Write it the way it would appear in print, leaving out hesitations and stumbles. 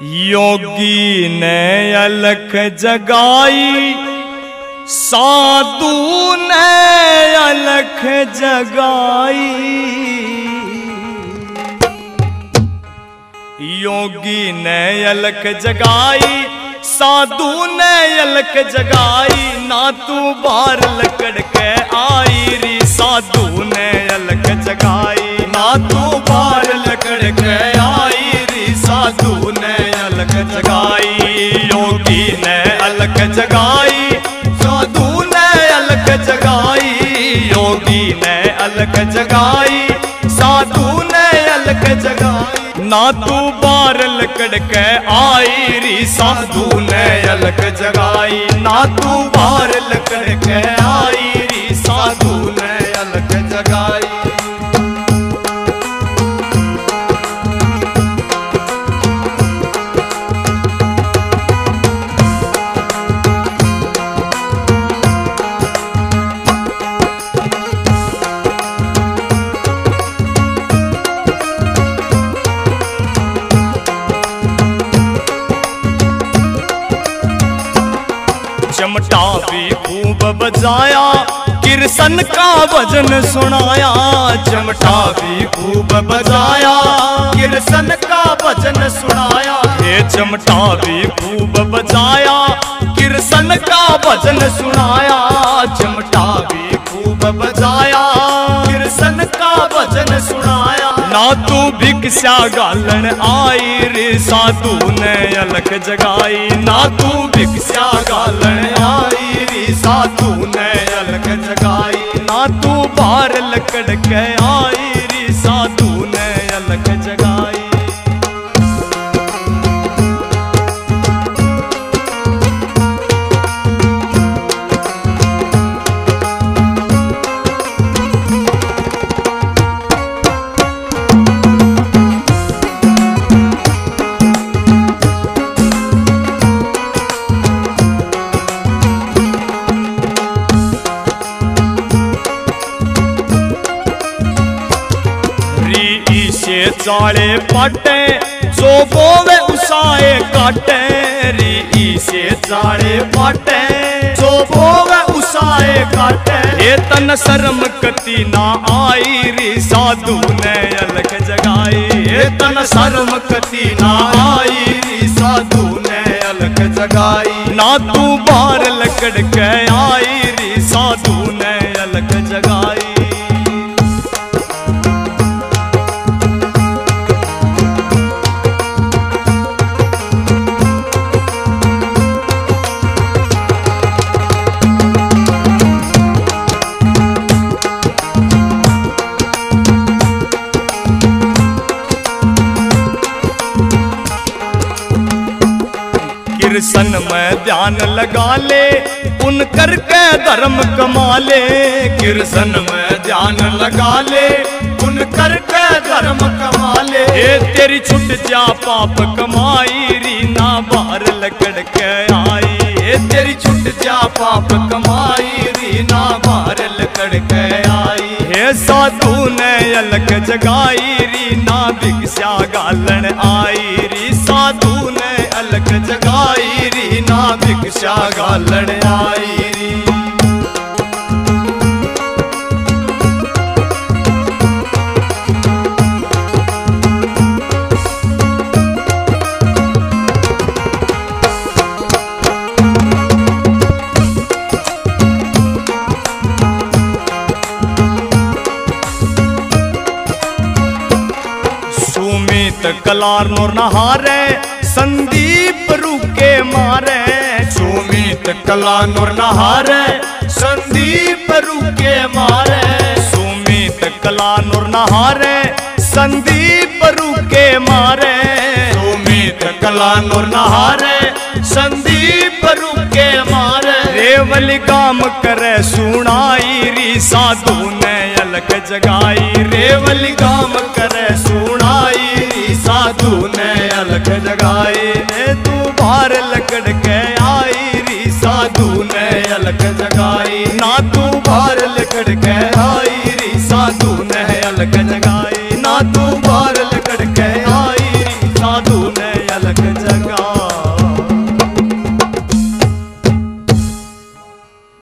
योगी ने अलख जगाई, साधु ने अलख जगाई। योगी ने अलख जगाई, साधु ने अलख जगाई। ना तू बार लकड़ के आई री, साधु ने अलख जगाई। ना तू बार लकड़ के आई री, साधु ने अलख जगाई। योगी ने अलख जगाई, साधु ने अलख जगाई। योगी ने अलख जगाई, साधु ने अलख जगाई। ना तू बार लकड़ के आई री, साधु ने अलख जगाई। ना तू बार लकड़ के आई री, साधु ने अलख जगाई। चमटा भी खूब बजाया, किरसन का भजन सुनाया। चमटा भी खूब बजाया, किरसन का भजन सुनाया। ये चमटा भी खूब बजाया, किरसन का भजन सुनाया। चमटा भी खूब बजाया, किरसन का भजन सुनाया। ना तू भिक्षा गालन आई रे, साधु ने अलख जगाई। ना तू भिक्षा गालन आई रे, साधु ने अलख जगाई। ना तू बार लकड़ के आई रे, साधु ने अलख जगाई। चाले पाटे जो बोवे उसाए काटे। री से चाले पाटे जो बोवे उसाए काटे। ये तन शर्म कति ना आई री, साधु ने अलख जगाई। ये तन शर्म कति ना आई री, साधु ने अलख जगाई। ना तू बार लकड़ के आई री, साधु ने अलख जगाई। किरसन में ध्यान लगा ले, उन करके धर्म कमा ले। किरसन में ध्यान लगा ले, उन करके धर्म कमा ले। ये तेरी छुट जा पाप कमाई री, ना बाहर लकड़ के आई। ये तेरी छुट जा पाप कमाई री, ना बाहर लकड़ के आई। हे साधु ने अलख जगाई री, ना भिक्षा गालन आई री। साधु ने अलख जगाई री, ना भिक्षा गालन आई री। सुमित कलार नोर नहारे, संदीप रुके मारे। सुमित कला नूर नहारे, संदीप रुके मारे। सुमित कला नूर नहारे, संदीप रुके मारे। सुमित कला नूर नहारे, संदीप रुके मारे। रेवल काम करे सुनाई री, साधु ने अलख जगाई। रेवल काम करे सुनाई री, साधु ने अलख जगाई। तू बार लकड़ के आई री, साधु ने अलख जगाई। ना तू बार लकड़ के आई री, साधु ने अलख जगाई। ना तू बार लकड़ के आई री, साधु ने अलख